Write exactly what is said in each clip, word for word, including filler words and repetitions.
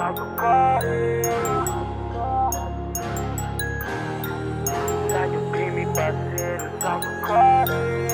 sai do corre. Sai do crime, parceiro, sai do corre.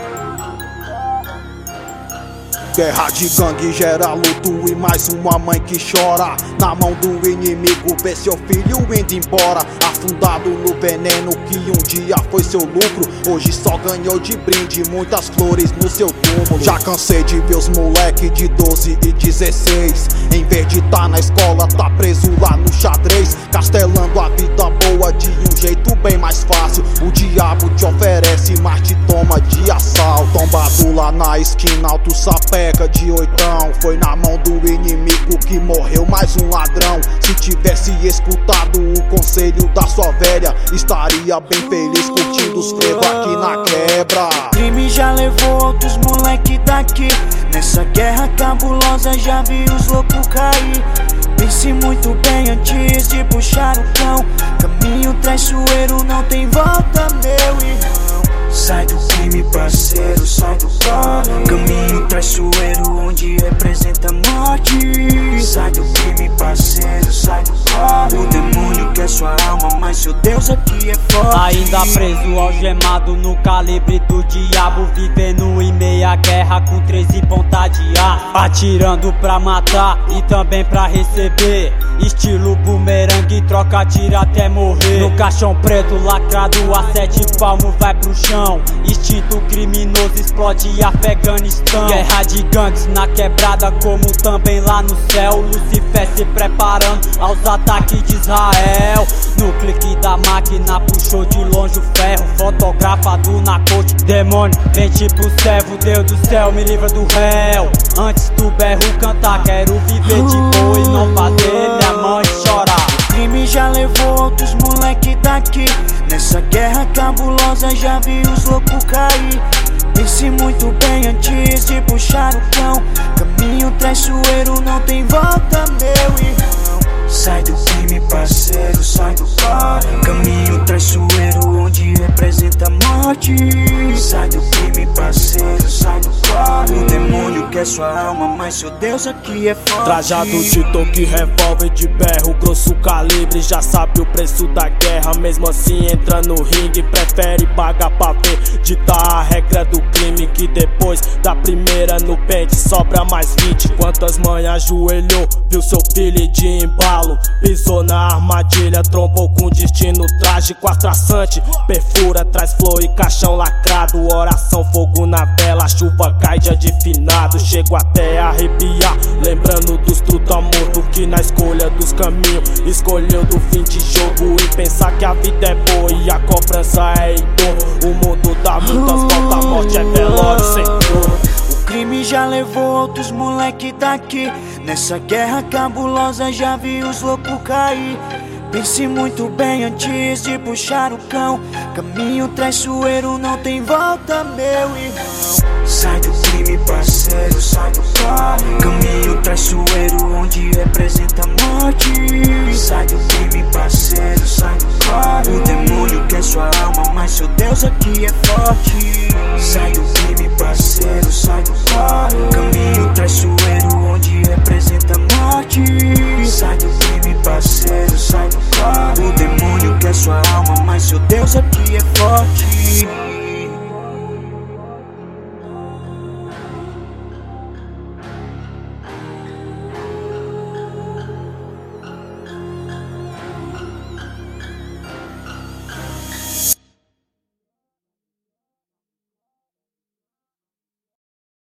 Guerra de gangue gera luto e mais uma mãe que chora. Na mão do inimigo vê seu filho indo embora, afundado no veneno que um dia foi seu lucro. Hoje só ganhou de brinde muitas flores no seu túmulo. Já cansei de ver os moleque de doze e dezesseis, em vez de tá na escola tá preso lá no xadrez, castelando a vida boa de um jeito bem mais fácil. O diabo te oferece, mas te toma de assalto. Tombado lá na esquina, alto sapé de oitão, foi na mão do inimigo que morreu mais um ladrão. Se tivesse escutado o conselho da sua velha, estaria bem feliz curtindo os frevos aqui na quebra. O crime já levou outros moleque daqui, nessa guerra cabulosa já vi os loucos cair. Pense muito bem antes de puxar o cão, caminho traiçoeiro não tem volta, meu irmão. Sai do crime, parceiro, sai do corre. Caminho traiçoeiro onde representa a morte. Sai do crime, parceiro, sai do corre. O demônio quer sua alma, mas seu Deus aqui é forte. Ainda preso, algemado no calibre do diabo, vivendo em meia guerra com treze ponta de ar, atirando pra matar e também pra receber. Estilo bumerangue, troca, tira até morrer. No caixão preto lacrado a sete palmos vai pro chão. Instinto criminoso explode Afeganistão. Guerra de gangues na quebrada como também lá no céu. Lucifer se preparando aos ataques de Israel. No clique da máquina puxou de longe o ferro, fotografado na corte. Demônio, vem tipo servo, Deus do céu, me livra do réu. Antes do berro cantar, quero viver de boa e não fazer minha mãe chorar. O crime já levou outros moleque daqui, nessa guerra cabulosa já vi os loucos cair. Pense muito bem antes de puxar o cão, caminho traiçoeiro não tem volta, meu irmão. Sai do crime, parceiro, sai do corre. Caminho traiçoeiro onde representa a morte. Sai do crime, parceiro, sai do corre. O demônio quer sua alma, mas seu Deus aqui é forte. Trajado de toque, revólver de berro, grosso calibre, já sabe o preço da guerra. Mesmo assim entra no ringue, prefere pagar pra ver. Ditar a regra do crime, que depois da primeira no pente sobra mais vinte. Quantas mães ajoelhou, viu seu filho de embalo, pisou na armadilha, trombou com destino trágico, atraçante. Perfura, traz flor e caixão lacrado. Oração, fogo na vela, chuva cai dia de finado. Chego até a arrepiar, lembrando dos truta morto que na escolha dos caminhos escolheu do fim de jogo. E pensar que a vida é boa e a cobrança é em dor. O mundo dá muitas voltas, a morte é velório sem dor. O crime já levou outros moleque daqui, nessa guerra cabulosa já vi os loucos cair. Pense muito bem antes de puxar o cão, caminho traiçoeiro não tem volta, meu irmão. Sai do crime, parceiro, sai do corre. Caminho traiçoeiro onde representa a morte. Sai do crime, parceiro, sai do corre. O demônio quer sua alma, mas seu Deus aqui é forte. Sai do crime, parceiro, sai do corre. Caminho traiçoeiro onde representa a morte. Sai do crime, parceiro, sai do corre. O demônio quer sua alma, mas seu Deus aqui é forte.